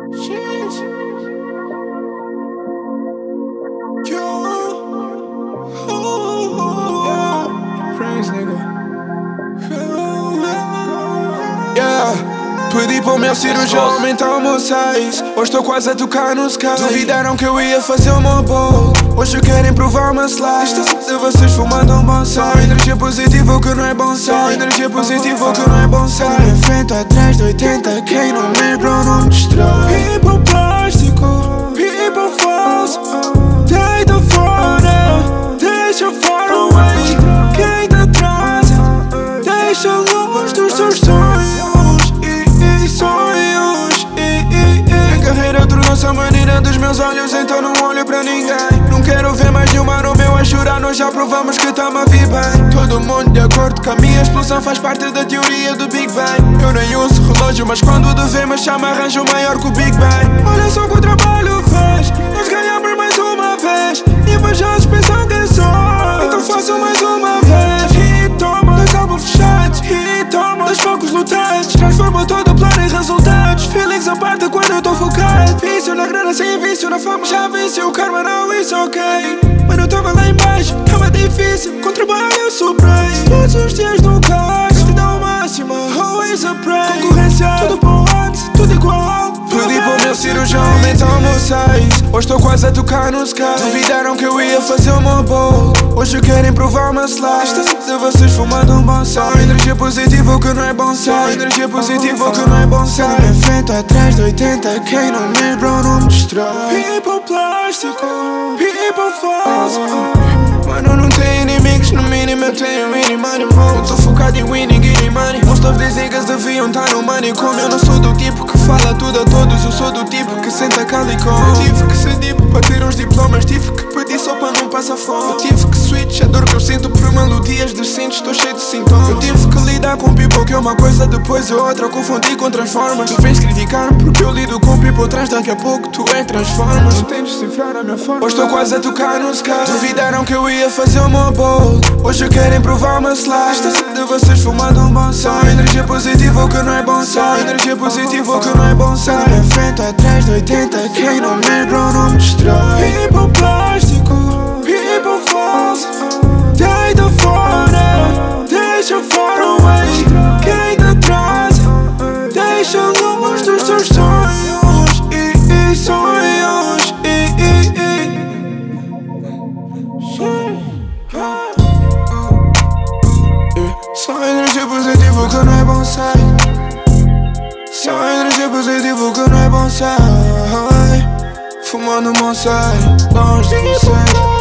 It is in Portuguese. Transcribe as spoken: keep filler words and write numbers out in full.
Sheesh. Yo. Ooh. Yeah. Prince, nigga. Yeah. Pedi para o meu cirurgião aumentar o meu size. Hoje estou quase a tocar no sky. Duvidaram que eu ia fazer o meu bolo. Hoje querem provar uma slide. Se vocês fumando um bonsai. Energia positiva o que não é bonsai. Energia positiva o que não é bonsai. Na frente ou atrás de oitenta. Quem não me bro não me destrói. People plástico, people false. Deita fora, deixa far away. Quem te atrás, deixa longe dos teus sonhos. A maneira dos meus olhos, então não olho pra ninguém. Não quero ver mais nenhuma no meu a chorar. Nós já provamos que tamo a vir bem. Todo mundo de acordo com a minha explosão faz parte da teoria do Big Bang. Eu nem uso relógio, mas quando devemos chama arranjo maior que o Big Bang. Olha só que o trabalho fez. Nós ganhamos mais uma vez. E invejosos pensam que só. Então faço mais uma vez. E toma dois álbuns fechados. E toma dois focos lutados. Transforma todo o plano em resultados. Feelings à parte quando eu tô focado. Vício na grana sem vício na fama. Já venci o karma, não isso ok. Mano, eu tava lá embaixo, tava difícil. Com trabalho eu sobrei. Todos os dias no carro, te dá o máximo, always a pray. Concorrência, tudo bom antes, tudo igual. Pedi para o meu cirurgião aumentar o meu size. Hoje estou quase a tocar no sky. Duvidaram que eu ia fazer o meu bolo. Hoje querem provar uma slide. Se vocês fumando um bonsai. Energia positiva o que não é bonsai. Energia positiva o que não é bonsai. Na frente ou atrás de oitenta. Quem não me bro não me destrói. People plástico, people false. Mano, não tenho inimigos, no mínimo eu tenho mínimo animal. Tô focado em winning, getting money. Most of these niggas deviam estar no money. Como eu não sou do tipo que fala tudo a todos. Eu sou do tipo que senta calicó. Eu tive que ser tipo para ter uns diplomas. Tive que pedir só para não passar fome. Eu tive que switch a dor que eu sinto por melodias decentes. Estou cheio de sintomas. Eu tive que lidar com people que é uma coisa depois é outra. Confundi com transformas. Tu vens criticar-me porque eu lido com people trans. Daqui a pouco tu é transformas. Não tens de cifrar a minha forma. Hoje estou quase a tocar no sky. Duvidaram que eu ia fazer o meu bolo. Hoje querem provar uma slide. De vocês fumando um bonsai. Energia positiva o que não é bonsai. Energia positiva o que não é bonsai. Na frente ou atrás de oitenta. Quem não me bro não me destrói. People plástico, people false. Deita fora, deixa far away. Quem te atrasa, deixa longe dos teus sonhos. E, e sonhos. E, e, e. Só energia positiva que não é bonsai. Só energia positiva que não é bonsai. Fumando bonsai, longe de você.